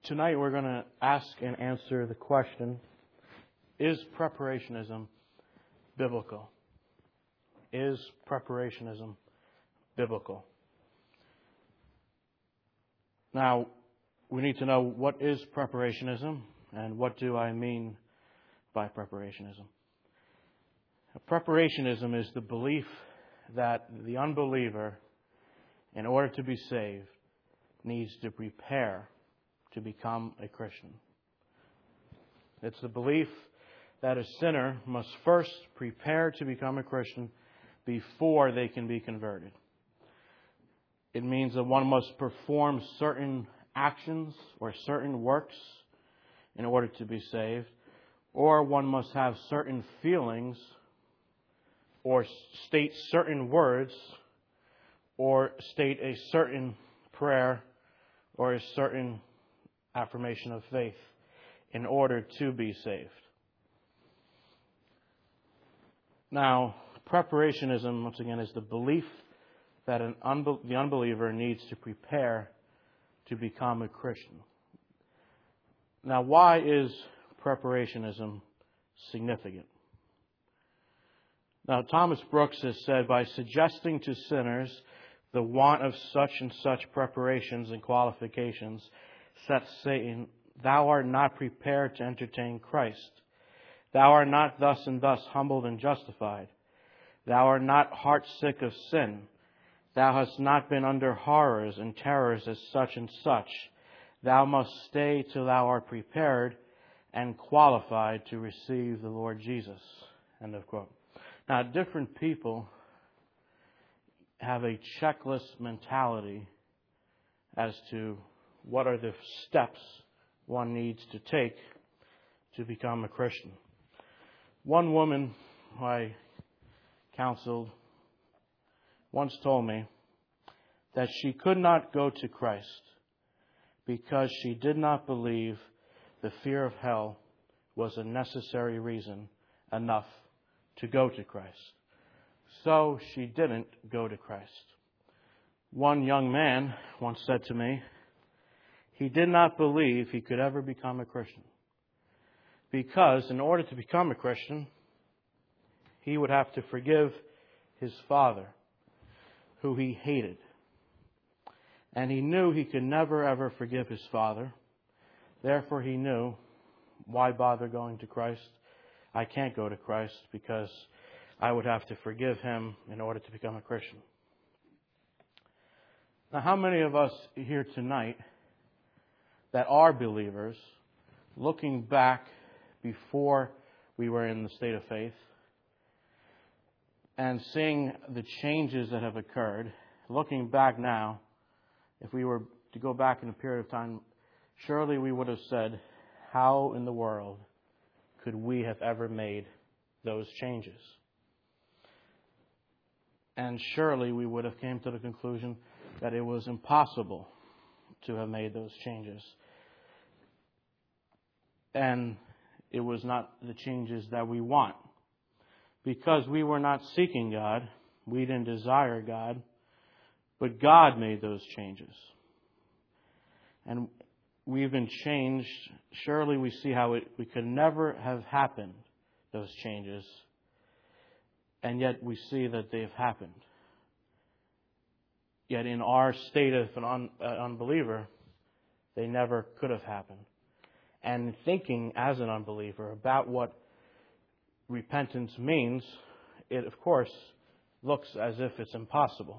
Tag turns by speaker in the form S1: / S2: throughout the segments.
S1: Tonight we're going to ask and answer the question, is preparationism biblical? Is preparationism biblical? Now, we need to know what is preparationism and what do I mean by preparationism. Preparationism is the belief that the unbeliever, in order to be saved, needs to prepare to become a Christian. It's the belief that a sinner must first prepare to become a Christian before they can be converted. It means that one must perform certain actions or certain works in order to be saved, or one must have certain feelings or state certain words or state a certain prayer or a certain affirmation of faith in order to be saved. Now, preparationism, once again, is the belief that the unbeliever needs to prepare to become a Christian. Now, why is preparationism significant? Now, Thomas Brooks has said, by suggesting to sinners the want of such and such preparations and qualifications, saith Satan, thou art not prepared to entertain Christ. Thou art not thus and thus humbled and justified. Thou art not heart-sick of sin. Thou hast not been under horrors and terrors as such and such. Thou must stay till thou art prepared and qualified to receive the Lord Jesus. End of quote. Now, different people have a checklist mentality as to what are the steps one needs to take to become a Christian. One woman who I counseled once told me that she could not go to Christ because she did not believe the fear of hell was a necessary reason enough to go to Christ. So she didn't go to Christ. One young man once said to me, he did not believe he could ever become a Christian because in order to become a Christian, he would have to forgive his father, who he hated. And he knew he could never ever forgive his father. Therefore he knew, why bother going to Christ? I can't go to Christ because I would have to forgive him in order to become a Christian. Now, how many of us here tonight that are believers, looking back before we were in the state of faith and seeing the changes that have occurred, looking back now, if we were to go back in a period of time, surely we would have said, how in the world could we have ever made those changes? And surely we would have came to the conclusion that it was impossible to have made those changes. And it was not the changes that we want. Because we were not seeking God, we didn't desire God, but God made those changes. And we've been changed. Surely we see how we could never have happened, those changes. And yet we see that they have happened. Yet in our state of an unbeliever, they never could have happened. And thinking as an unbeliever about what repentance means, it of course looks as if it's impossible.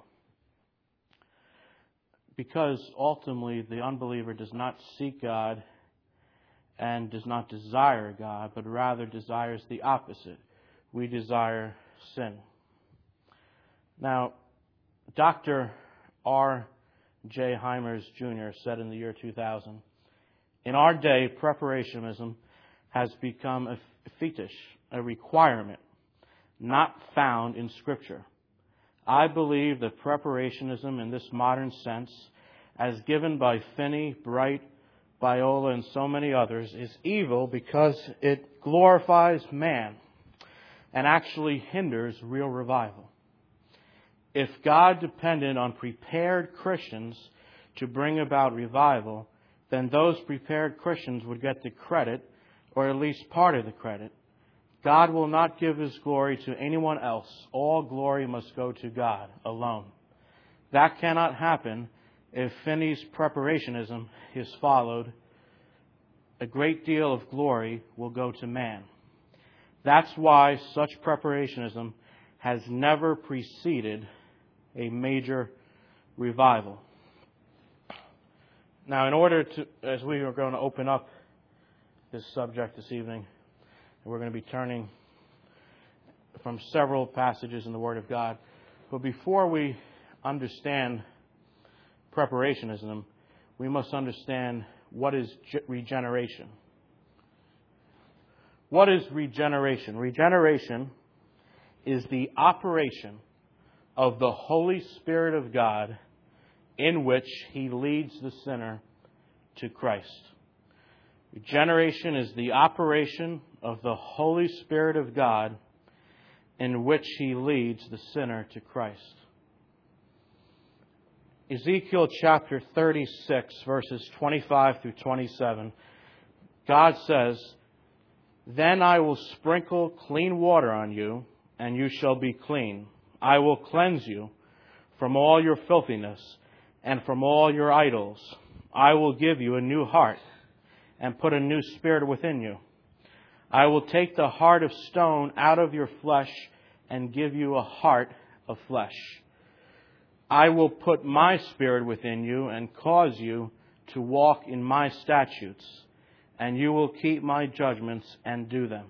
S1: Because ultimately the unbeliever does not seek God and does not desire God, but rather desires the opposite. We desire sin. Now, Dr. R. J. Heimers Jr. said in the year 2000, in our day, preparationism has become a fetish, a requirement, not found in Scripture. I believe that preparationism in this modern sense, as given by Finney, Bright, Biola, and so many others, is evil because it glorifies man and actually hinders real revival. If God depended on prepared Christians to bring about revival, then those prepared Christians would get the credit, or at least part of the credit. God will not give His glory to anyone else. All glory must go to God alone. That cannot happen if Finney's preparationism is followed. A great deal of glory will go to man. That's why such preparationism has never preceded a major revival. Now, in order to, as we are going to open up this subject this evening, and we're going to be turning from several passages in the Word of God, but before we understand preparationism, we must understand what is regeneration. What is regeneration? Regeneration is the operation of the Holy Spirit of God in which He leads the sinner to Christ. Regeneration is the operation of the Holy Spirit of God in which He leads the sinner to Christ. Ezekiel chapter 36, verses 25 through 27, God says, "Then I will sprinkle clean water on you, and you shall be clean. I will cleanse you from all your filthiness and from all your idols. I will give you a new heart and put a new spirit within you. I will take the heart of stone out of your flesh and give you a heart of flesh. I will put my spirit within you and cause you to walk in my statutes, and you will keep my judgments and do them."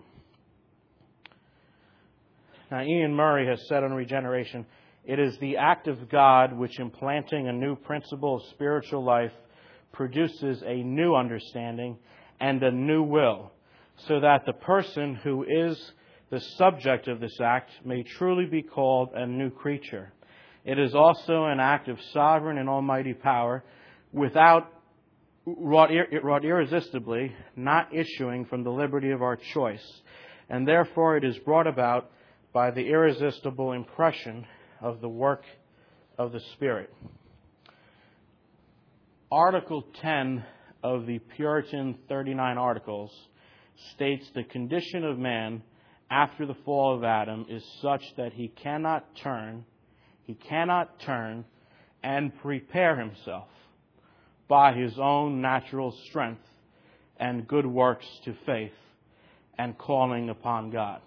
S1: Now, Ian Murray has said on regeneration, it is the act of God which, implanting a new principle of spiritual life, produces a new understanding and a new will, so that the person who is the subject of this act may truly be called a new creature. It is also an act of sovereign and almighty power, wrought irresistibly, not issuing from the liberty of our choice, and therefore it is brought about by the irresistible impression of the work of the Spirit. Article 10 of the Puritan 39 Articles states the condition of man after the fall of Adam is such that he cannot turn and prepare himself by his own natural strength and good works to faith and calling upon God.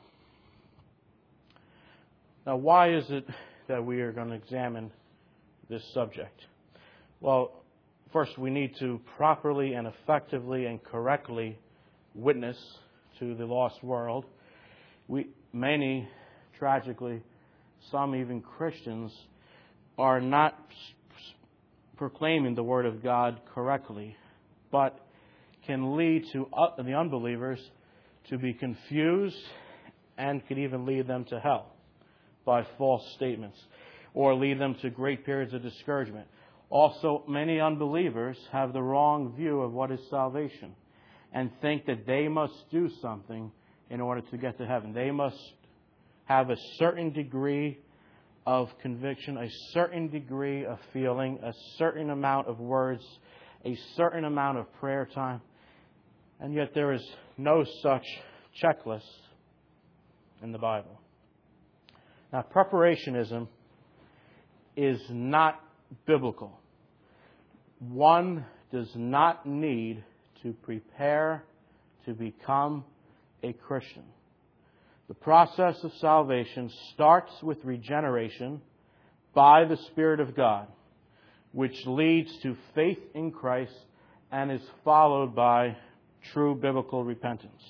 S1: Now, why is it that we are going to examine this subject? Well, first we need to properly and effectively and correctly witness to the lost world. Many, tragically, some even Christians, are not proclaiming the Word of God correctly, but can lead to the unbelievers to be confused and could even lead them to hell by false statements, or lead them to great periods of discouragement. Also, many unbelievers have the wrong view of what is salvation and think that they must do something in order to get to heaven. They must have a certain degree of conviction, a certain degree of feeling, a certain amount of words, a certain amount of prayer time. And yet there is no such checklist in the Bible. Now, preparationism is not biblical. One does not need to prepare to become a Christian. The process of salvation starts with regeneration by the Spirit of God, which leads to faith in Christ and is followed by true biblical repentance.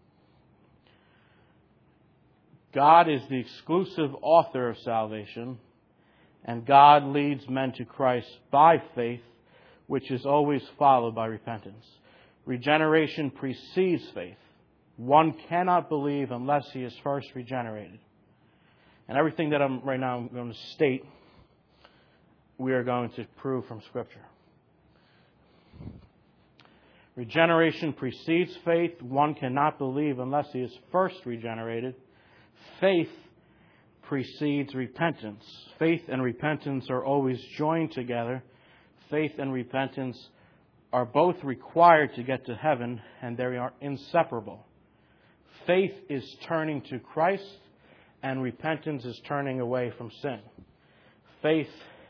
S1: God is the exclusive author of salvation, and God leads men to Christ by faith, which is always followed by repentance. Regeneration precedes faith. One cannot believe unless he is first regenerated. And everything that I'm going to state, we are going to prove from Scripture. Regeneration precedes faith. One cannot believe unless he is first regenerated. Faith precedes repentance. Faith and repentance are always joined together. Faith and repentance are both required to get to heaven, and they are inseparable. Faith is turning to Christ, and repentance is turning away from sin. Faith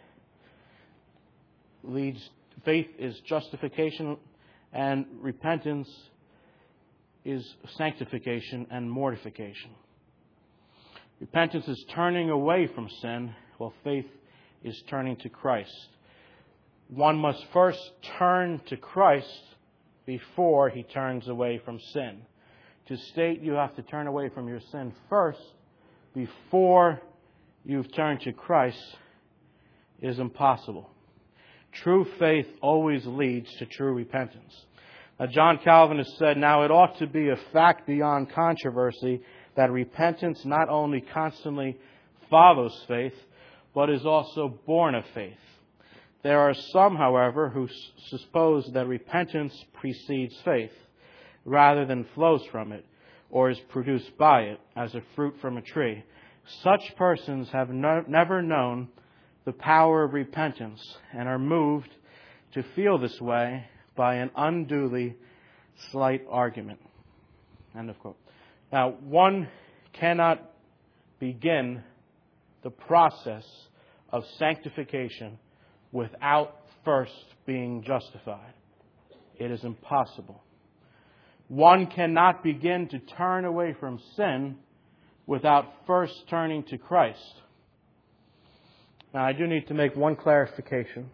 S1: is justification, and repentance is sanctification and mortification. Repentance is turning away from sin, while faith is turning to Christ. One must first turn to Christ before he turns away from sin. To state you have to turn away from your sin first before you've turned to Christ is impossible. True faith always leads to true repentance. Now, John Calvin has said, now it ought to be a fact beyond controversy that repentance not only constantly follows faith, but is also born of faith. There are some, however, who suppose that repentance precedes faith rather than flows from it or is produced by it as a fruit from a tree. Such persons have never known the power of repentance and are moved to feel this way by an unduly slight argument. End of quote. Now, one cannot begin the process of sanctification without first being justified. It is impossible. One cannot begin to turn away from sin without first turning to Christ. Now, I do need to make one clarification.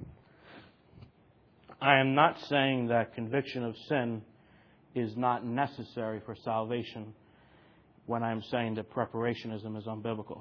S1: I am not saying that conviction of sin is not necessary for salvation when I'm saying that preparationism is unbiblical.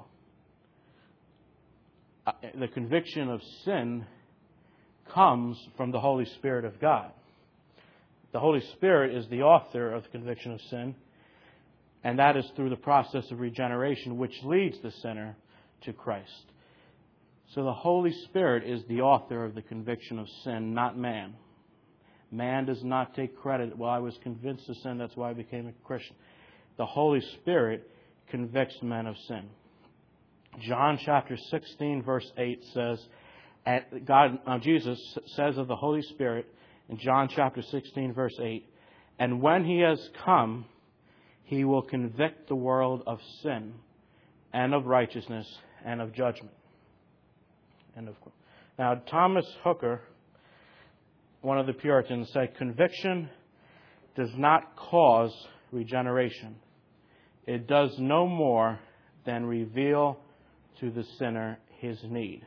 S1: The conviction of sin comes from the Holy Spirit of God. The Holy Spirit is the author of the conviction of sin, and that is through the process of regeneration, which leads the sinner to Christ. So the Holy Spirit is the author of the conviction of sin, not man. Man does not take credit. Well, I was convinced of sin, that's why I became a Christian. The Holy Spirit convicts men of sin. John chapter 16, verse 8 says, Jesus says of the Holy Spirit in John chapter 16, verse 8, and when He has come, He will convict the world of sin and of righteousness and of judgment. End of quote. Now, Thomas Hooker, one of the Puritans, said, conviction does not cause regeneration. It does no more than reveal to the sinner his need.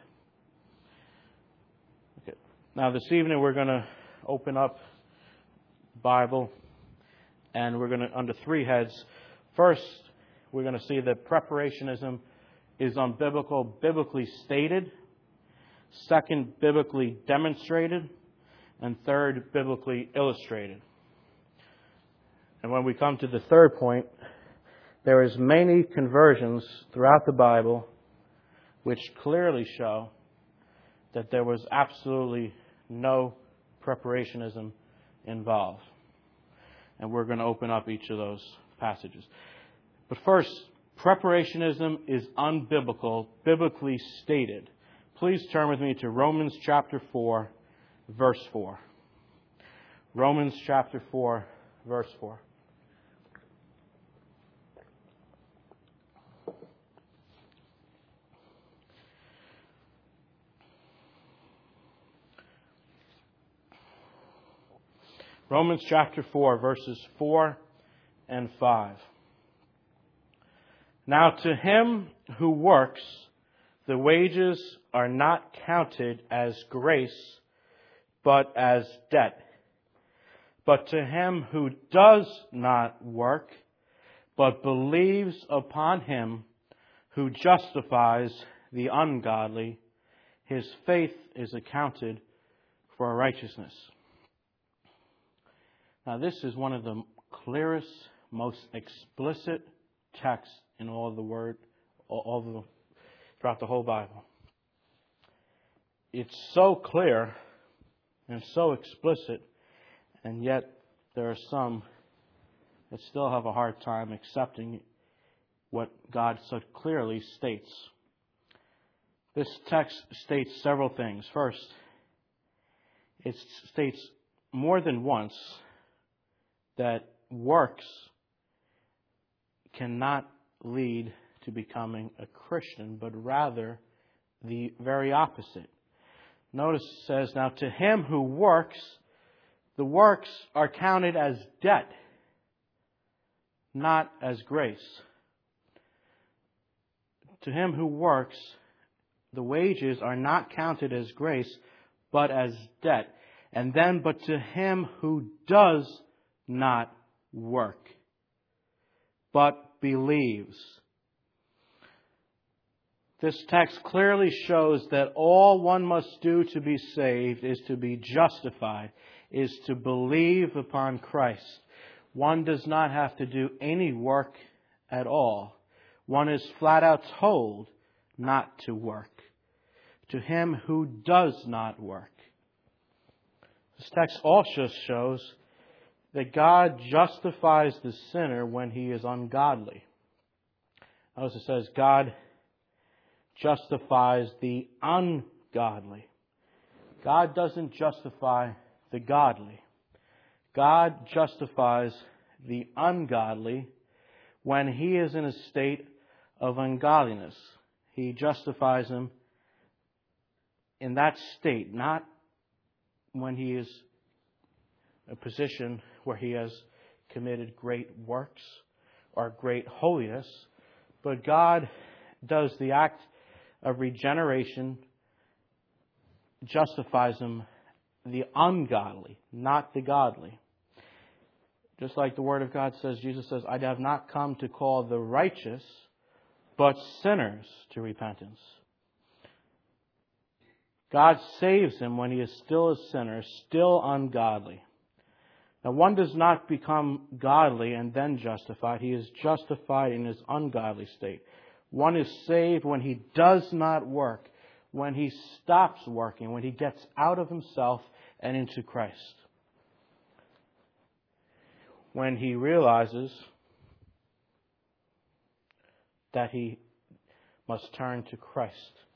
S1: Okay. Now, this evening we're going to open up the Bible, and we're going to, under three heads. First, we're going to see that preparationism is unbiblical, biblically stated. Second, biblically demonstrated. And third, biblically illustrated. And when we come to the third point, there is many conversions throughout the Bible which clearly show that there was absolutely no preparationism involved. And we're going to open up each of those passages. But first, preparationism is unbiblical, biblically stated. Please turn with me to Romans chapter 4, verse 4. Romans chapter 4, verse 4. Romans chapter 4, verses 4 and 5. Now to him who works, the wages are not counted as grace, but as debt. But to him who does not work, but believes upon him who justifies the ungodly, his faith is accounted for righteousness. Now, this is one of the clearest, most explicit texts in all the Word, throughout the whole Bible. It's so clear and so explicit, and yet there are some that still have a hard time accepting what God so clearly states. This text states several things. First, it states more than once that works cannot lead to becoming a Christian, but rather the very opposite. Notice it says, now to him who works, the works are counted as debt, not as grace. To him who works, the wages are not counted as grace, but as debt. And then, but to him who does not work, but believes. This text clearly shows that all one must do to be saved is to be justified, is to believe upon Christ. One does not have to do any work at all. One is flat out told not to work. To him who does not work. This text also shows that God justifies the sinner when he is ungodly. Notice it says God justifies the ungodly. God doesn't justify the godly. God justifies the ungodly when he is in a state of ungodliness. He justifies him in that state, not when he is in a position where he has committed great works or great holiness, but God does the act of regeneration, justifies him, the ungodly, not the godly. Just like the Word of God says, Jesus says, I have not come to call the righteous, but sinners to repentance. God saves him when he is still a sinner, still ungodly. Now, one does not become godly and then justified. He is justified in his ungodly state. One is saved when he does not work, when he stops working, when he gets out of himself and into Christ. When he realizes that he must turn to Christ.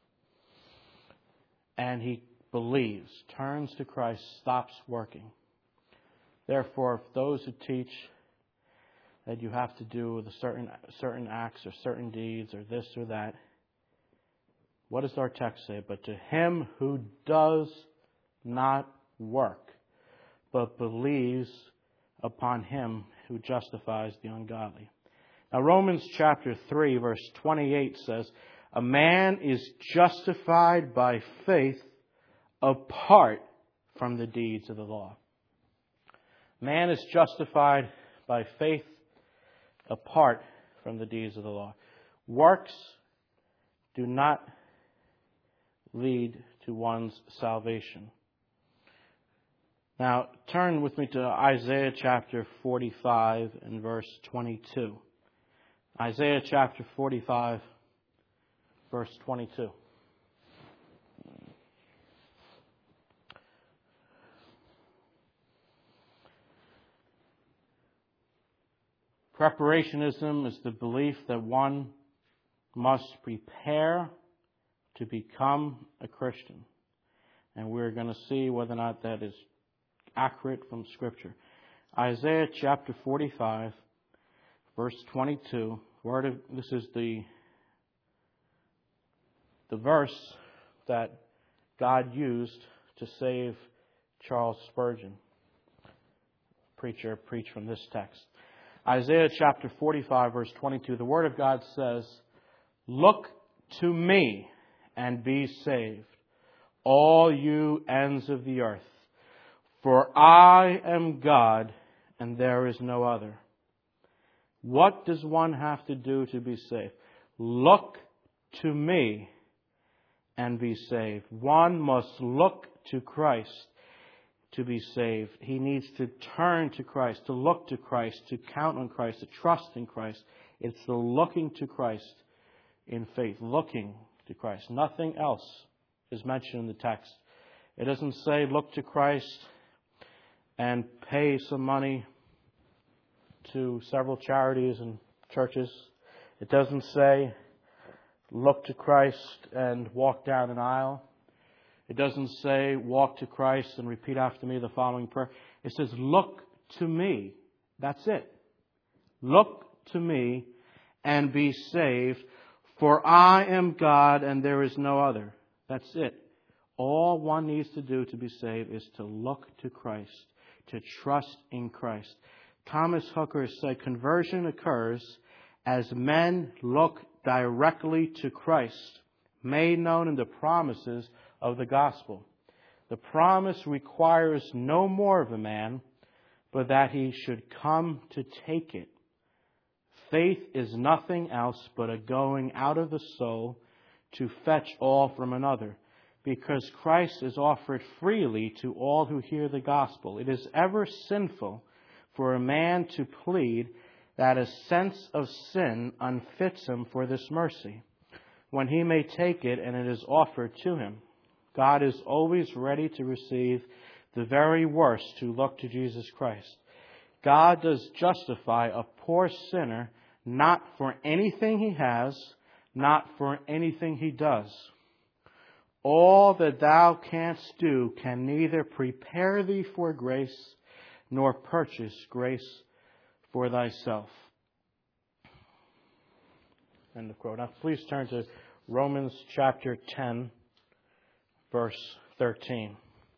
S1: And he believes, turns to Christ, stops working. Therefore, if those who teach that you have to do the certain acts or certain deeds or this or that, what does our text say? But to him who does not work, but believes upon him who justifies the ungodly. Now, Romans chapter 3, verse 28 says, a man is justified by faith apart from the deeds of the law. Man is justified by faith apart from the deeds of the law. Works do not lead to one's salvation. Now, turn with me to Isaiah chapter 45 and verse 22. Isaiah chapter 45, verse 22. Preparationism is the belief that one must prepare to become a Christian. And we're going to see whether or not that is accurate from Scripture. Isaiah chapter 45, verse 22. This is the verse that God used to save Charles Spurgeon. Preacher preached from this text. Isaiah chapter 45, verse 22. The Word of God says, look to me and be saved, all you ends of the earth. For I am God, and there is no other. What does one have to do to be saved? Look to me and be saved. One must look to Christ to be saved. He needs to turn to Christ, to look to Christ, to count on Christ, to trust in Christ. It's the looking to Christ in faith, looking to Christ. Nothing else is mentioned in the text. It doesn't say look to Christ and pay some money to several charities and churches. It doesn't say look to Christ and walk down an aisle. It doesn't say walk to Christ and repeat after me the following prayer. It says look to me. That's it. Look to me and be saved, for I am God and there is no other. That's it. All one needs to do to be saved is to look to Christ, to trust in Christ. Thomas Hooker said conversion occurs as men look directly to Christ, made known in the promises of the gospel. The promise requires no more of a man, but that he should come to take it. Faith is nothing else but a going out of the soul to fetch all from another, because Christ is offered freely to all who hear the gospel. It is ever sinful for a man to plead that a sense of sin unfits him for this mercy, when he may take it and it is offered to him. God is always ready to receive the very worst who look to Jesus Christ. God does justify a poor sinner not for anything he has, not for anything he does. All that thou canst do can neither prepare thee for grace nor purchase grace for thyself. End of quote. Now please turn to Romans chapter 10, verse 13.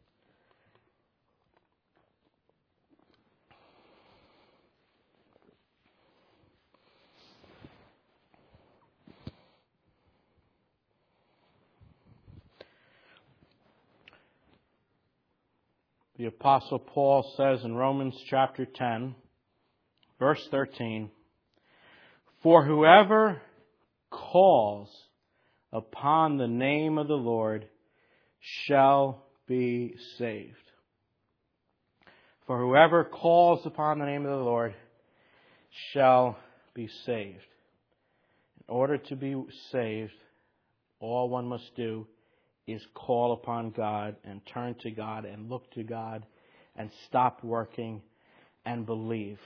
S1: The Apostle Paul says in Romans chapter 10, verse 13, for whoever calls upon the name of the Lord shall be saved. For whoever calls upon the name of the Lord shall be saved. In order to be saved, all one must do is call upon God and turn to God and look to God and stop working and believe.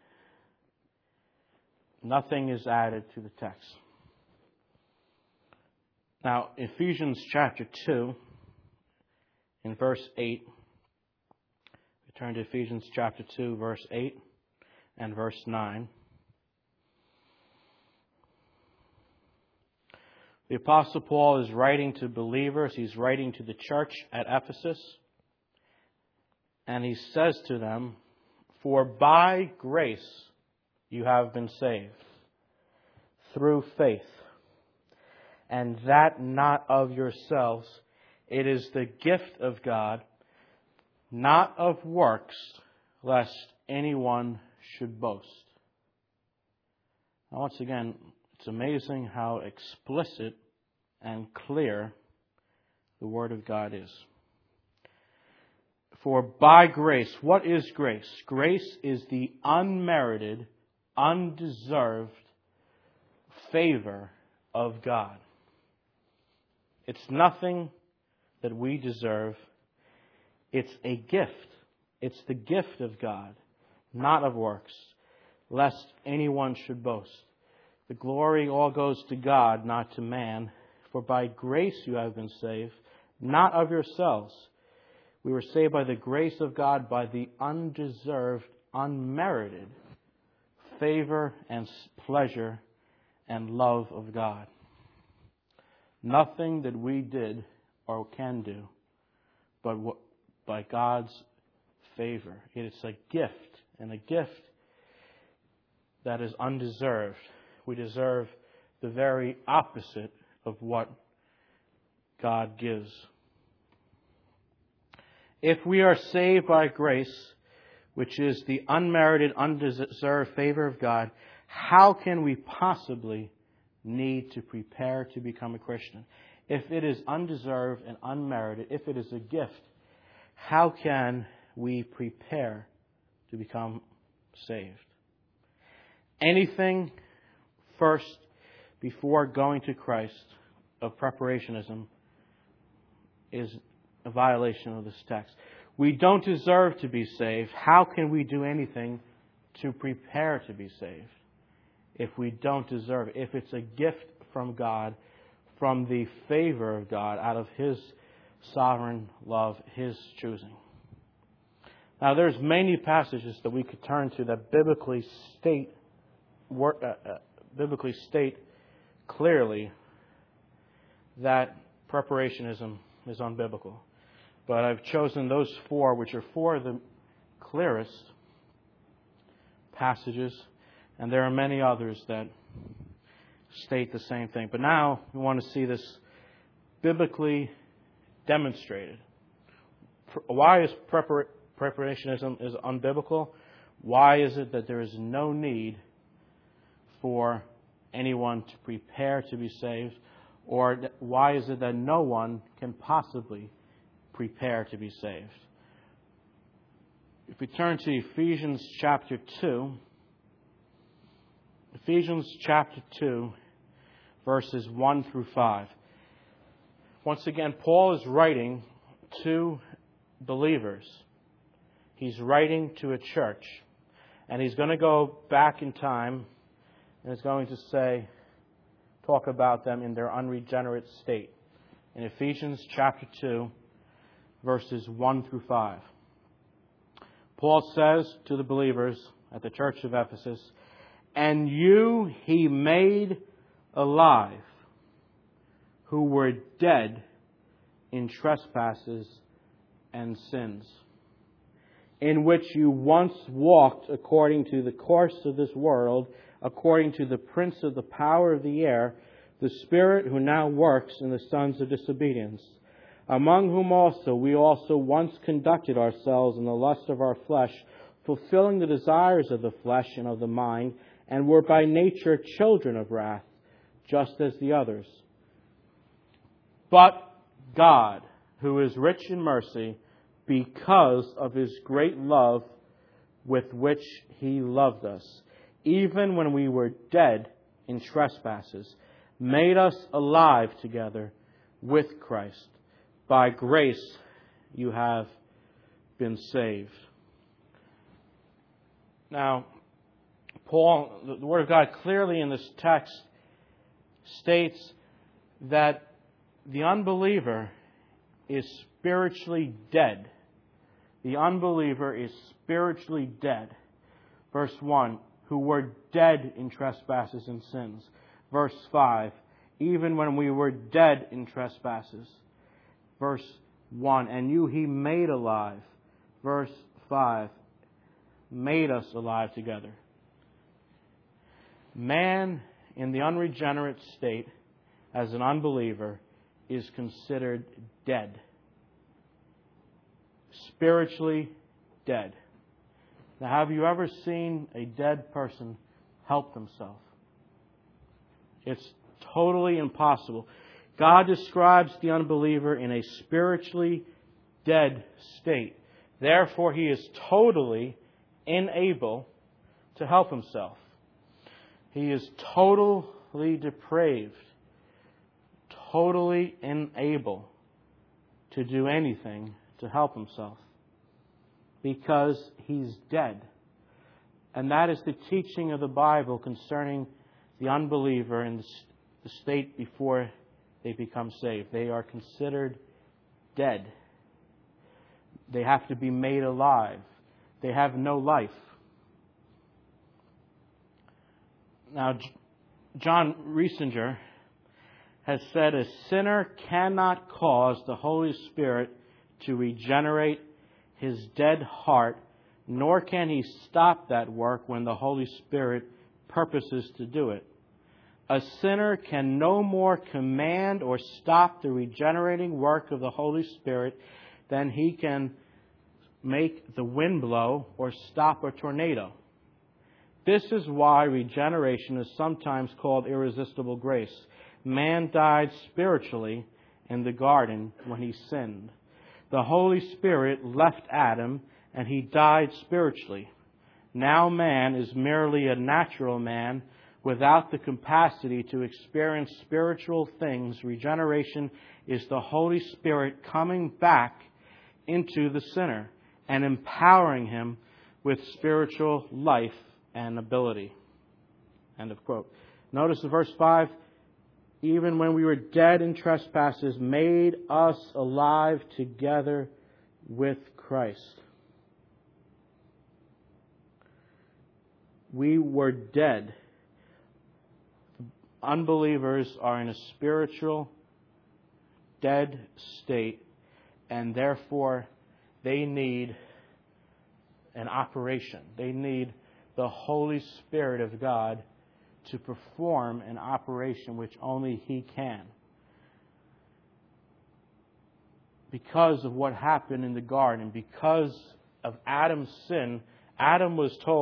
S1: Nothing is added to the text. Now, Ephesians chapter 2, in verse 8, we turn to Ephesians chapter 2, verse 8 and verse 9. The Apostle Paul is writing to believers. He's writing to the church at Ephesus. And he says to them, for by grace you have been saved, through faith. And that not of yourselves. It is the gift of God, not of works, lest anyone should boast. Now, once again, it's amazing how explicit and clear the Word of God is. For by grace, what is grace? Grace is the unmerited, undeserved favor of God. It's nothing that we deserve. It's a gift. It's the gift of God, not of works, lest anyone should boast. The glory all goes to God, not to man. For by grace you have been saved, not of yourselves. We were saved by the grace of God, by the undeserved, unmerited favor and pleasure and love of God. Nothing that we did or can do, but by God's favor. It is a gift, and a gift that is undeserved. We deserve the very opposite of what God gives. If we are saved by grace, which is the unmerited, undeserved favor of God, how can we possibly need to prepare to become a Christian? If it is undeserved and unmerited, if it is a gift, how can we prepare to become saved? Anything first before going to Christ of preparationism is a violation of this text. We don't deserve to be saved. How can we do anything to prepare to be saved if we don't deserve it? If it's a gift from God, from the favor of God, out of His sovereign love, His choosing. Now, there's many passages that we could turn to that biblically state clearly that preparationism is unbiblical. But I've chosen those four, which are four of the clearest passages, and there are many others that state the same thing. But now we want to see this biblically demonstrated. Why is preparationism is unbiblical? Why is it that there is no need for anyone to prepare to be saved? Or why is it that no one can possibly prepare to be saved? If we turn to Ephesians chapter 2, Ephesians chapter 2, verses 1 through 5. Once again, Paul is writing to believers. He's writing to a church. And he's going to go back in time and is going to talk about them in their unregenerate state. In Ephesians chapter 2, verses 1 through 5. Paul says to the believers at the church of Ephesus, "And you He made alive, who were dead in trespasses and sins, in which you once walked according to the course of this world, according to the prince of the power of the air, the spirit who now works in the sons of disobedience, among whom also we also once conducted ourselves in the lust of our flesh, fulfilling the desires of the flesh and of the mind, and were by nature children of wrath, just as the others. But God, who is rich in mercy, because of His great love with which He loved us, even when we were dead in trespasses, made us alive together with Christ. By grace you have been saved." Now, Paul, the Word of God clearly in this text states that the unbeliever is spiritually dead. The unbeliever is spiritually dead. Verse 1, who were dead in trespasses and sins. Verse 5, even when we were dead in trespasses. Verse 1, and you He made alive. Verse 5, made us alive together. Man in the unregenerate state as an unbeliever is considered dead. Spiritually dead. Now, have you ever seen a dead person help themselves? It's totally impossible. God describes the unbeliever in a spiritually dead state. Therefore, he is totally unable to help himself. He is totally depraved, totally unable to do anything to help himself because he's dead. And that is the teaching of the Bible concerning the unbeliever in the state before they become saved. They are considered dead. They have to be made alive. They have no life. Now, John Riesinger has said a sinner cannot cause the Holy Spirit to regenerate his dead heart, nor can he stop that work when the Holy Spirit purposes to do it. A sinner can no more command or stop the regenerating work of the Holy Spirit than he can make the wind blow or stop a tornado. This is why regeneration is sometimes called irresistible grace. Man died spiritually in the garden when he sinned. The Holy Spirit left Adam and he died spiritually. Now man is merely a natural man without the capacity to experience spiritual things. Regeneration is the Holy Spirit coming back into the sinner and empowering him with spiritual life and ability. End of quote. Notice in verse 5, even when we were dead in trespasses, made us alive together with Christ. We were dead. Unbelievers are in a spiritual dead state, and therefore they need an operation. They need the Holy Spirit of God to perform an operation which only He can. Because of what happened in the garden, because of Adam's sin, Adam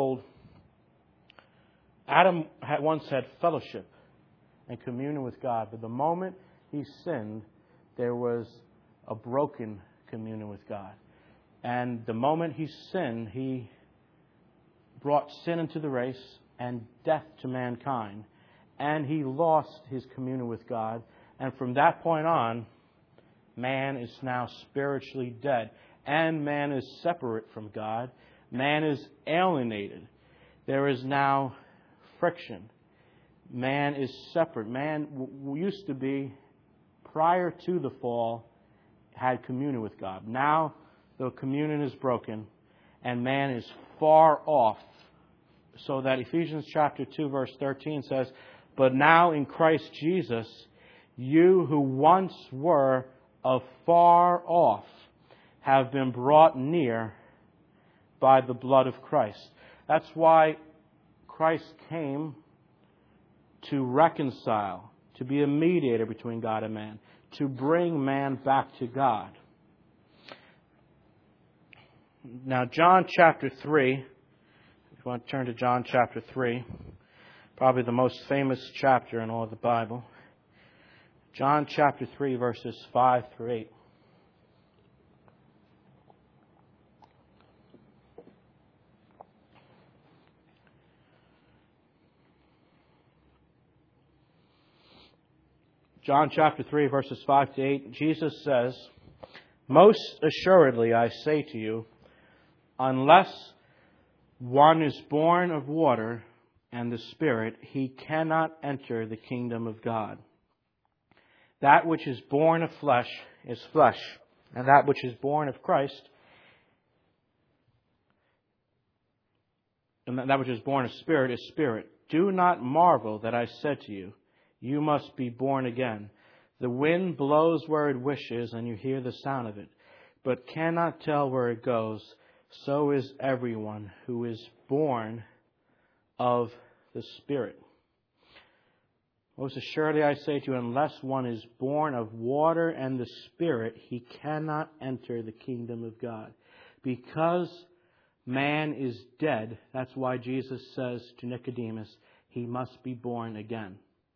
S1: once had fellowship and communion with God, but the moment he sinned, there was a broken communion with God. And the moment he sinned, he brought sin into the race and death to mankind. And he lost his communion with God. And from that point on, man is now spiritually dead. And man is separate from God. Man is alienated. There is now friction. Man is separate. Man used to be, prior to the fall, had communion with God. Now, the communion is broken, and man is far off. So that Ephesians chapter 2, verse 13 says, "But now in Christ Jesus, you who once were afar off have been brought near by the blood of Christ." That's why Christ came to reconcile, to be a mediator between God and man, to bring man back to God. Now, John chapter 3, if you want to turn to John chapter 3, probably the most famous chapter in all of the Bible. John chapter 3, verses 5 through 8. John chapter 3, verses 5 to 8, Jesus says, "Most assuredly I say to you, unless one is born of water and the Spirit, he cannot enter the kingdom of God. That which is born of flesh is flesh, and that which is born of Christ, and that which is born of Spirit is spirit. Do not marvel that I said to you, you must be born again. The wind blows where it wishes, and you hear the sound of it, but cannot tell where it goes. So is everyone who is born of the Spirit. Most assuredly I say to you, unless one is born of water and the Spirit, he cannot enter the kingdom of God." Because man is dead, that's why Jesus says to Nicodemus, he must be born again.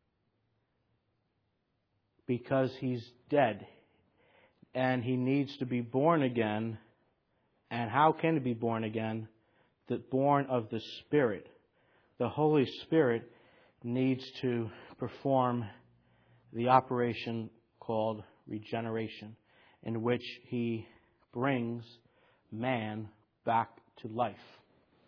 S1: Because he's dead, and he needs to be born again. And how can he be born again? Born of the Spirit. The Holy Spirit needs to perform the operation called regeneration, in which he brings man back to life.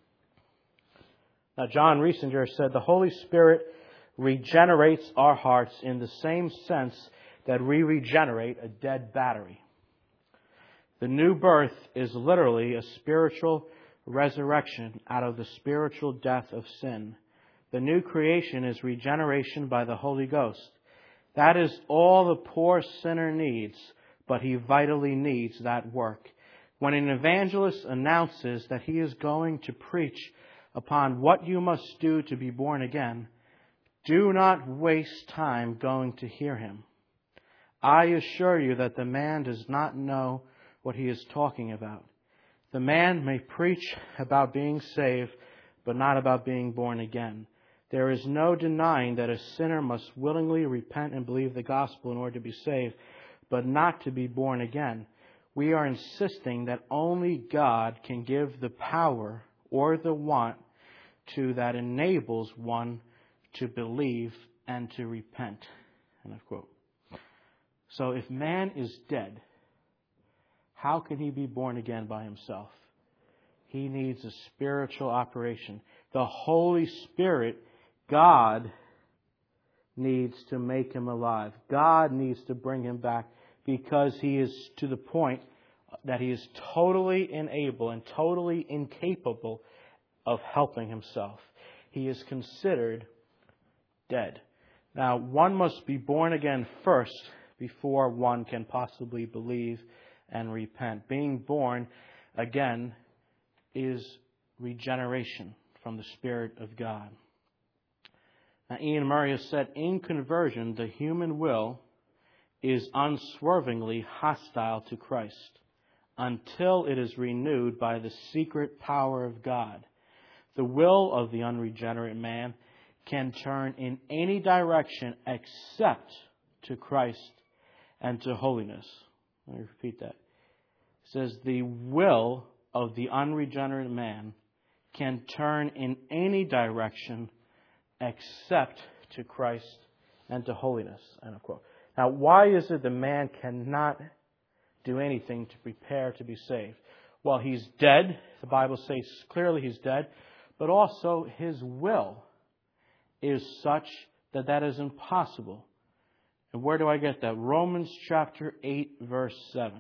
S1: Now, John Riesinger said, "The Holy Spirit regenerates our hearts in the same sense that we regenerate a dead battery. The new birth is literally a spiritual resurrection out of the spiritual death of sin. The new creation is regeneration by the Holy Ghost. That is all the poor sinner needs, but he vitally needs that work. When an evangelist announces that he is going to preach upon what you must do to be born again, do not waste time going to hear him. I assure you that the man does not know what he is talking about. The man may preach about being saved, but not about being born again. There is no denying that a sinner must willingly repent and believe the gospel in order to be saved, but not to be born again. We are insisting that only God can give the power or the want to that enables one to believe and to repent." End of quote. So if man is dead, how can he be born again by himself? He needs a spiritual operation. The Holy Spirit, God, needs to make him alive. God needs to bring him back because he is to the point that he is totally unable and totally incapable of helping himself. He is considered dead. Now, one must be born again first before one can possibly believe and repent. Being born again is regeneration from the Spirit of God. Now, Ian Murray has said, in conversion, the human will is unswervingly hostile to Christ until it is renewed by the secret power of God. The will of the unregenerate man can turn in any direction except to Christ and to holiness. Let me repeat that. It says, the will of the unregenerate man can turn in any direction except to Christ and to holiness. End of quote. Now, why is it the man cannot do anything to prepare to be saved? Well, he's dead. The Bible says clearly he's dead. But also his will is such that that is impossible. And where do I get that? Romans chapter 8, verse 7.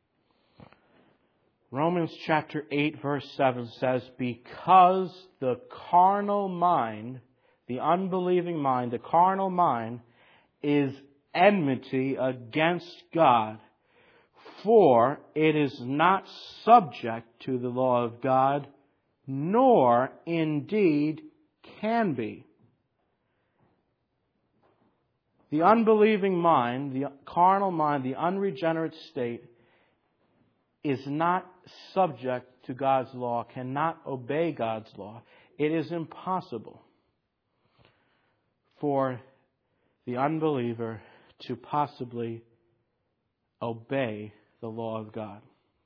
S1: Romans chapter 8, verse 7 says, because the carnal mind, the unbelieving mind, the carnal mind is enmity against God, for it is not subject to the law of God, nor indeed can be. The unbelieving mind, the carnal mind, the unregenerate state is not subject to God's law, cannot obey God's law. It is impossible for the unbeliever to possibly obey the law of God.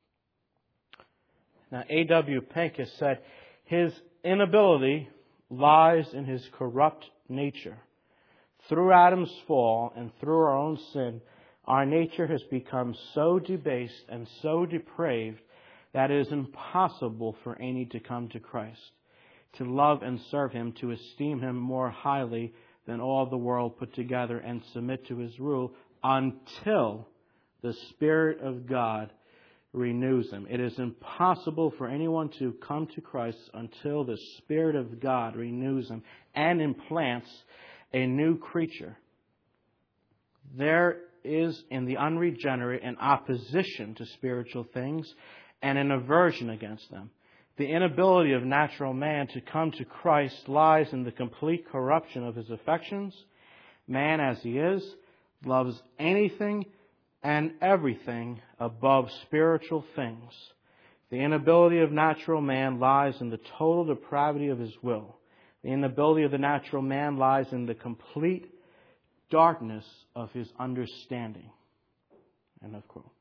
S1: Now, A.W. Pink has said, his inability lies in his corrupt nature. Through Adam's fall and through our own sin, our nature has become so debased and so depraved that it is impossible for any to come to Christ, to love and serve Him, to esteem Him more highly than all the world put together, and submit to His rule until the Spirit of God renews them. It is impossible for anyone to come to Christ until the Spirit of God renews them and implants a new creature. There is in the unregenerate an opposition to spiritual things and an aversion against them. The inability of natural man to come to Christ lies in the complete corruption of his affections. Man, as he is, loves anything and everything above spiritual things. The inability of natural man lies in the total depravity of his will. The inability of the natural man lies in the complete darkness of his understanding. End of quote.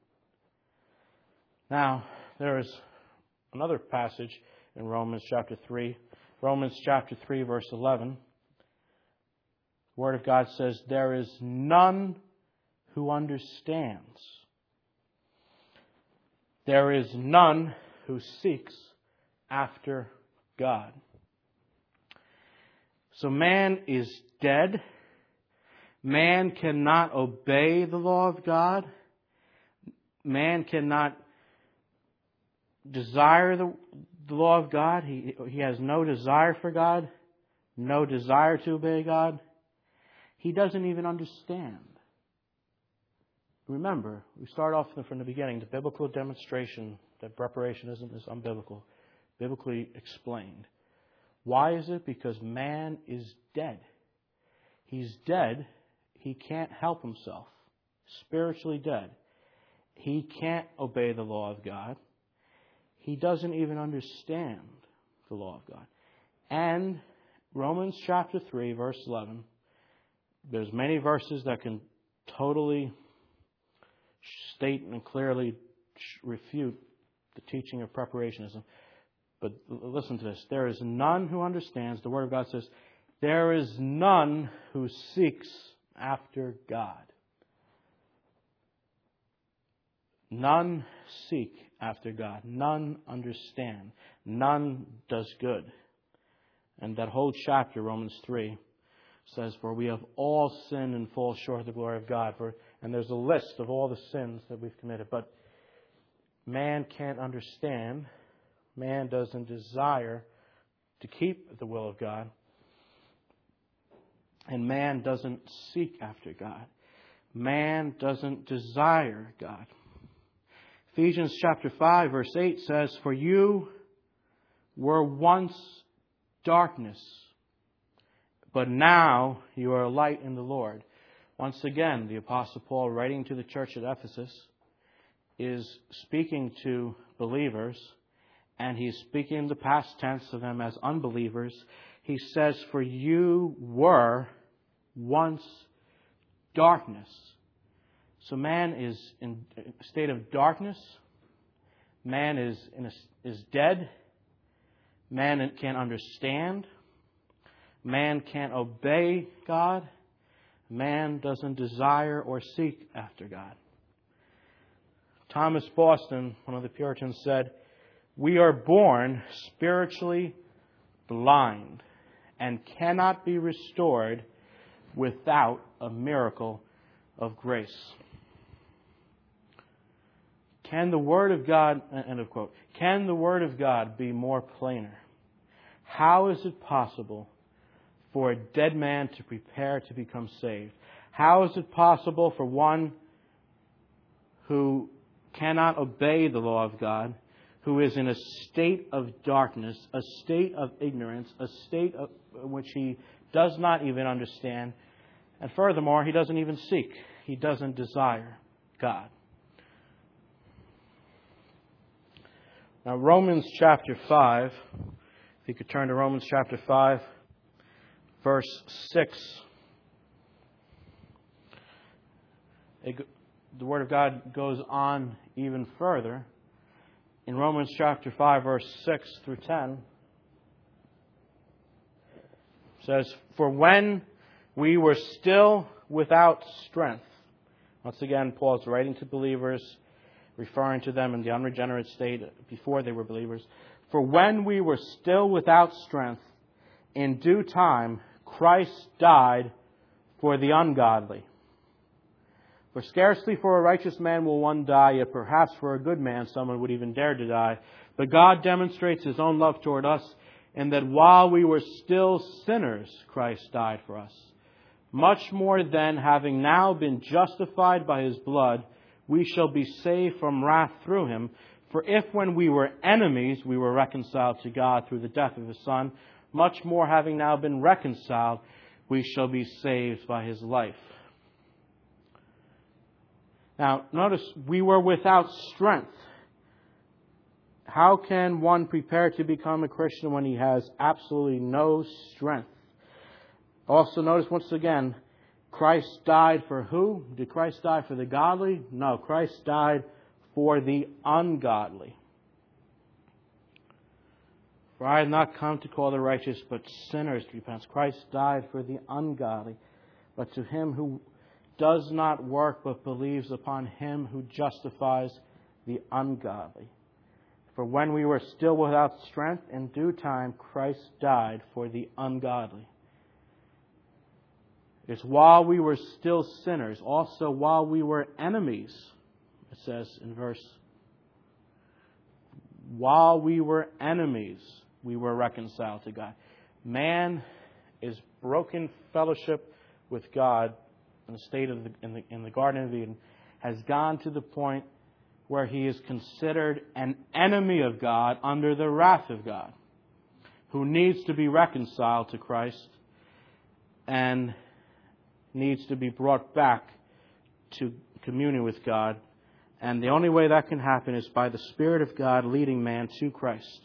S1: Now, there is another passage in Romans chapter 3. Romans chapter 3, verse 11. The Word of God says, there is none who understands. There is none who seeks after God. So man is dead. Man cannot obey the law of God. Man cannot desire the law of God. He has no desire for God, no desire to obey God. He doesn't even understand. Remember, we start off from the beginning, the biblical demonstration that preparationism is unbiblical, biblically explained. Why is it? Because man is dead. He's dead. He can't help himself. Spiritually dead. He can't obey the law of God. He doesn't even understand the law of God. And Romans chapter 3, verse 11, there's many verses that can totally state and clearly refute the teaching of preparationism. But listen to this. There is none who understands. The Word of God says, there is none who seeks after God. None seek after God. None understand. None does good. And that whole chapter, Romans 3, says, "For we have all sinned and fall short of the glory of God." And there's a list of all the sins that we've committed. But man can't understand. Man doesn't desire to keep the will of God. And man doesn't seek after God. Man doesn't desire God. Ephesians chapter 5, verse 8 says, "For you were once darkness, but now you are light in the Lord." Once again, the Apostle Paul, writing to the church at Ephesus, is speaking to believers, and he's speaking in the past tense to them as unbelievers. He says, "For you were once darkness." So man is in a state of darkness. Man is dead. Man can't understand. Man can't obey God. Man doesn't desire or seek after God. Thomas Boston, one of the Puritans, said, "We are born spiritually blind and cannot be restored without a miracle of grace." Can the Word of God, end of quote, can the Word of God be more plainer? How is it possible for a dead man to prepare to become saved? How is it possible for one who cannot obey the law of God, who is in a state of darkness, a state of ignorance, a state in which he does not even understand, and furthermore, he doesn't even seek, he doesn't desire God? Now, Romans chapter 5, if you could turn to Romans chapter 5, verse 6. The Word of God goes on even further. In Romans chapter 5, verse 6 through 10, it says, "For when we were still without strength," once again, Paul's writing to believers, referring to them in the unregenerate state before they were believers. "For when we were still without strength, in due time Christ died for the ungodly. For scarcely for a righteous man will one die, yet perhaps for a good man someone would even dare to die. But God demonstrates His own love toward us, in that while we were still sinners, Christ died for us. Much more then, having now been justified by His blood, we shall be saved from wrath through Him. For if when we were enemies, we were reconciled to God through the death of His Son, much more having now been reconciled, we shall be saved by His life." Now, notice, we were without strength. How can one prepare to become a Christian when he has absolutely no strength? Also, notice once again, Christ died for who? Did Christ die for the godly? No, Christ died for the ungodly. "For I have not come to call the righteous, but sinners to repentance." Christ died for the ungodly. But to him who does not work, but believes upon Him who justifies the ungodly. "For when we were still without strength, in due time Christ died for the ungodly." It's while we were still sinners, also while we were enemies, it says in verse, while we were enemies, we were reconciled to God. Man is broken fellowship with God in the state of in the Garden of Eden, has gone to the point where he is considered an enemy of God under the wrath of God, who needs to be reconciled to Christ and needs to be brought back to communion with God. And the only way that can happen is by the Spirit of God leading man to Christ.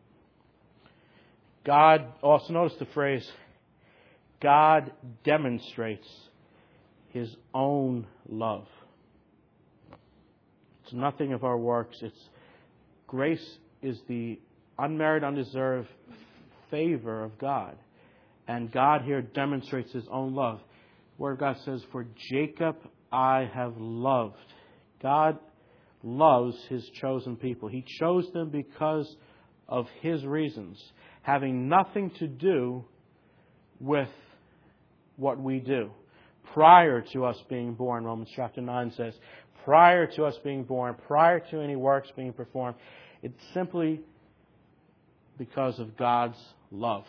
S1: God, also notice the phrase, God demonstrates His own love. It's nothing of our works. It's grace is the unmerited, undeserved favor of God. And God here demonstrates His own love. Where God says, "For Jacob I have loved." God loves His chosen people. He chose them because of His reasons, having nothing to do with what we do. Prior to us being born, Romans chapter 9 says, prior to us being born, prior to any works being performed, it's simply because of God's love.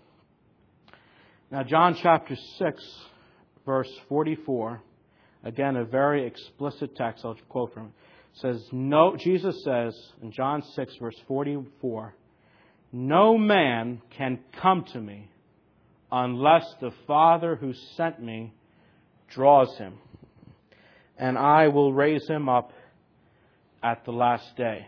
S1: Now, John chapter 6, verse 44, again, a very explicit text, I'll quote from it. Says, "No," Jesus says in John 6, verse 44, "No man can come to me unless the Father who sent me draws him, and I will raise him up at the last day."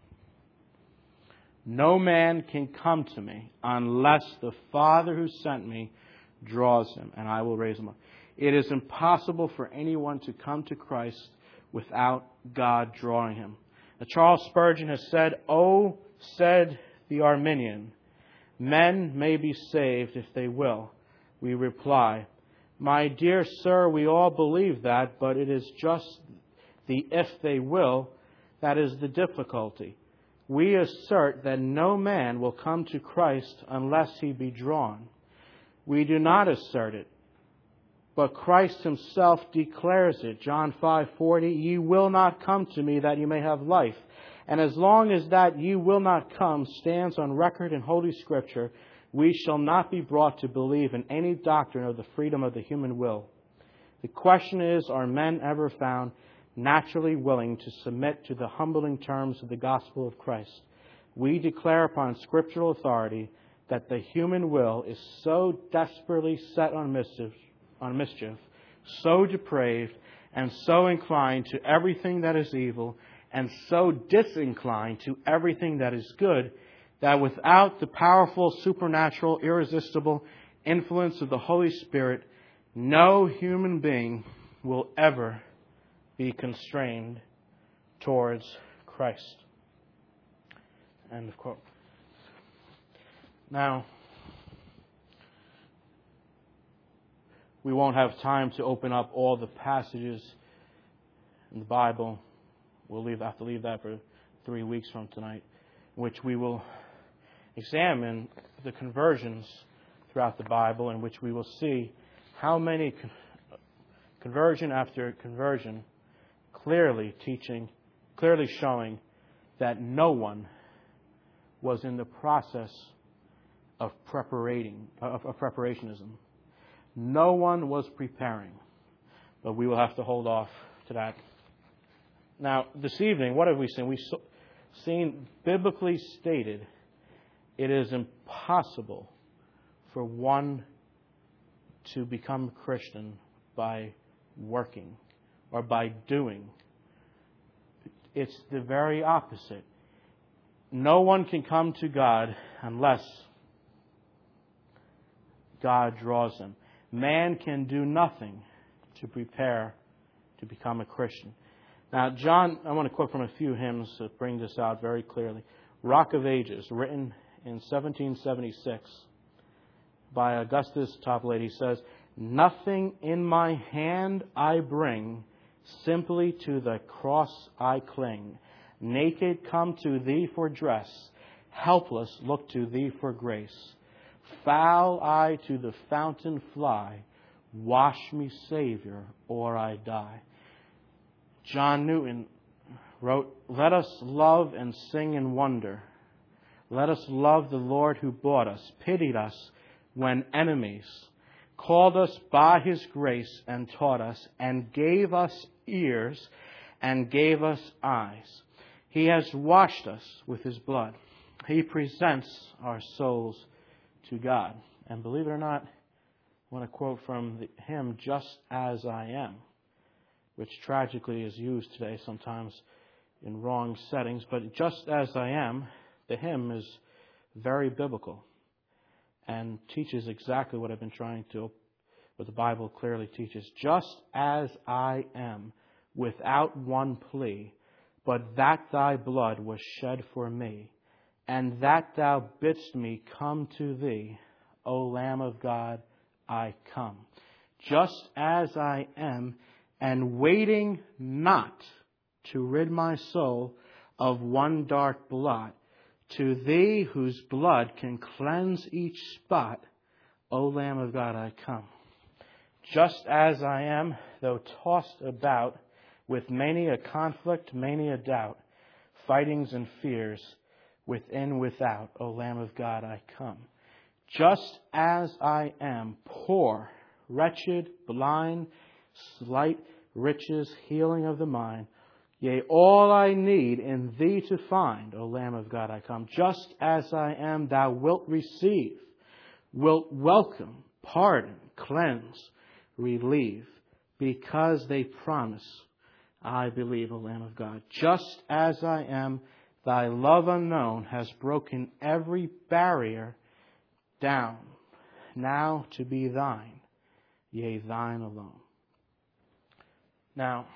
S1: No man can come to me unless the Father who sent me draws him, and I will raise him up. It is impossible for anyone to come to Christ without God drawing him. Now, Charles Spurgeon has said, "Oh, said the Arminian, men may be saved if they will." We reply, "My dear sir, we all believe that, but it is just the if they will that is the difficulty. We assert that no man will come to Christ unless he be drawn. We do not assert it, but Christ himself declares it. John 5:40, "Ye will not come to me that you may have life." And as long as that "you will not come" stands on record in Holy Scripture, we shall not be brought to believe in any doctrine of the freedom of the human will. The question is, are men ever found naturally willing to submit to the humbling terms of the gospel of Christ? We declare upon scriptural authority that the human will is so desperately set on mischief, so depraved, and so inclined to everything that is evil, and so disinclined to everything that is good, that without the powerful, supernatural, irresistible influence of the Holy Spirit, no human being will ever be constrained towards Christ. End of quote. Now, we won't have time to open up all the passages in the Bible. We'll have to leave that for 3 weeks from tonight, in which we will examine the conversions throughout the Bible, in which we will see how many conversion after conversion clearly showing that no one was in the process of preparationism. No one was preparing. But we will have to hold off to that. Now, this evening, what have we seen? We've seen biblically stated it is impossible for one to become a Christian by working or by doing. It's the very opposite. No one can come to God unless God draws them. Man can do nothing to prepare to become a Christian. Now, John, I want to quote from a few hymns to bring this out very clearly. Rock of Ages, written in 1776 by Augustus Toplady, says, "Nothing in my hand I bring, simply to the cross I cling. Naked come to Thee for dress, helpless look to Thee for grace. Foul I to the fountain fly, wash me, Savior, or I die." John Newton wrote, "Let us love and sing and wonder. Let us love the Lord who bought us, pitied us when enemies, called us by His grace and taught us, and gave us ears and gave us eyes. He has washed us with His blood. He presents our souls to God." And believe it or not, I want to quote from the hymn, "Just As I Am," which tragically is used today sometimes in wrong settings. But "Just As I Am," the hymn, is very biblical and teaches exactly what I've been what the Bible clearly teaches. "Just as I am, without one plea, but that Thy blood was shed for me, and that Thou bidst me come to Thee, O Lamb of God, I come. Just as I am, and waiting not to rid my soul of one dark blot, to Thee whose blood can cleanse each spot, O Lamb of God, I come." Just as I am, though tossed about with many a conflict, many a doubt, fightings and fears, within, without, O Lamb of God, I come. Just as I am, poor, wretched, blind, slight riches, healing of the mind, yea, all I need in Thee to find, O Lamb of God, I come. Just as I am, Thou wilt receive, wilt welcome, pardon, cleanse, relieve, because they promise, I believe, O Lamb of God. Just as I am, Thy love unknown has broken every barrier down, now to be Thine, yea, Thine alone. Now,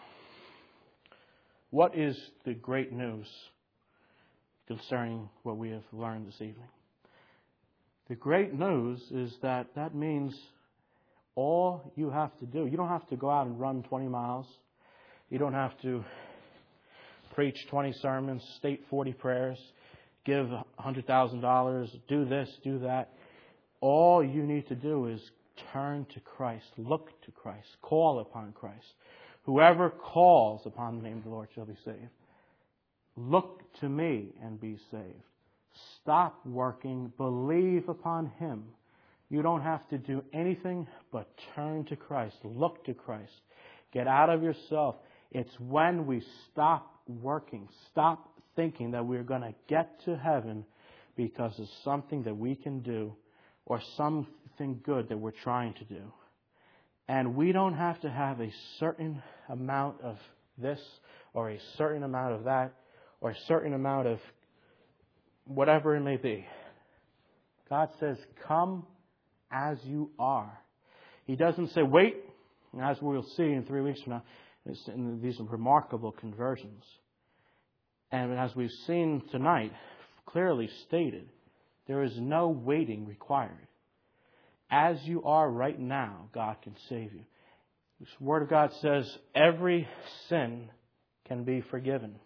S1: what is the great news concerning what we have learned this evening? The great news is that means all you have to do, you don't have to go out and run 20 miles. You don't have to preach 20 sermons, state 40 prayers, give $100,000, do this, do that. All you need to do is turn to Christ, look to Christ, call upon Christ. Whoever calls upon the name of the Lord shall be saved. Look to me and be saved. Stop working, believe upon Him. You don't have to do anything but turn to Christ, look to Christ. Get out of yourself. It's when we stop working, stop thinking that we're going to get to heaven because of something that we can do or something good that we're trying to do. And we don't have to have a certain amount of this or a certain amount of that or a certain amount of whatever it may be. God says, come as you are. He doesn't say, wait, as we'll see in 3 weeks from now, in these remarkable conversions. And as we've seen tonight, clearly stated, there is no waiting required. As you are right now, God can save you. This Word of God says every sin can be forgiven.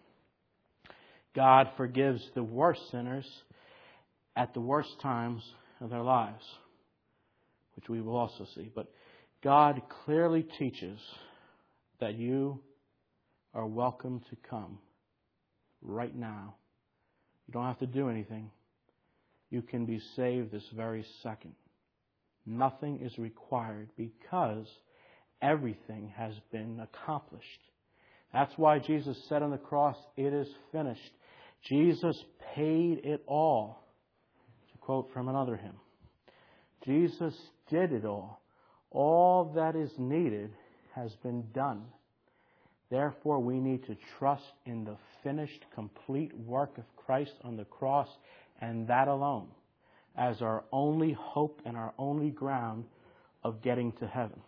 S1: God forgives the worst sinners at the worst times of their lives, which we will also see. But God clearly teaches that you are welcome to come right now. You don't have to do anything. You can be saved this very second. Nothing is required because everything has been accomplished. That's why Jesus said on the cross, it is finished. Jesus paid it all. To quote from another hymn. Jesus did it all. All that is needed has been done. Therefore, we need to trust in the finished, complete work of Christ on the cross and that alone as our only hope and our only ground of getting to heaven.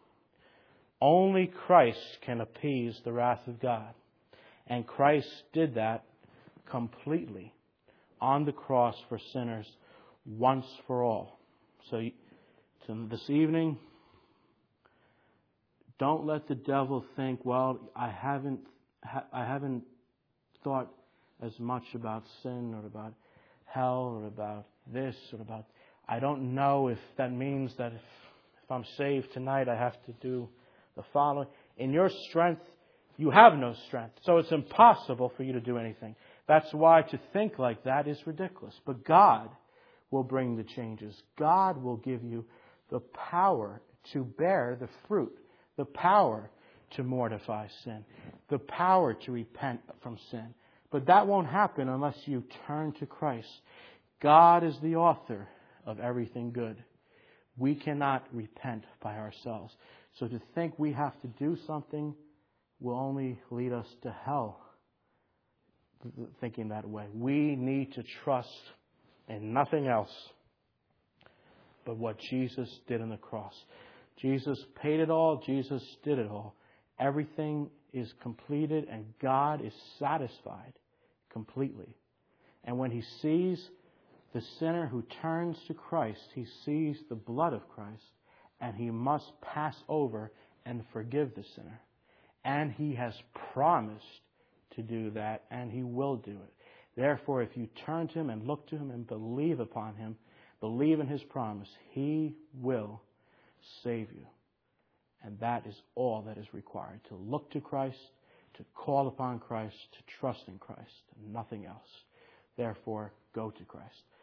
S1: Only Christ can appease the wrath of God. And Christ did that completely on the cross for sinners once for all. So this evening, don't let the devil think, well, I haven't thought as much about sin or about hell or about this or about... I don't know if that means that if I'm saved tonight, I have to do the following. In your strength, you have no strength. So it's impossible for you to do anything. That's why to think like that is ridiculous. But God will bring the changes. God will give you the power to bear the fruit, the power to mortify sin, the power to repent from sin. But that won't happen unless you turn to Christ. God is the author of everything good. We cannot repent by ourselves. So to think we have to do something will only lead us to hell, thinking that way. We need to trust in nothing else but what Jesus did on the cross. Jesus paid it all. Jesus did it all. Everything is completed and God is satisfied completely. And when He sees the sinner who turns to Christ, He sees the blood of Christ, and He must pass over and forgive the sinner. And He has promised to do that, and He will do it. Therefore, if you turn to Him and look to Him and believe upon Him, believe in His promise, He will save you. And that is all that is required, to look to Christ, to call upon Christ, to trust in Christ, and nothing else. Therefore, go to Christ.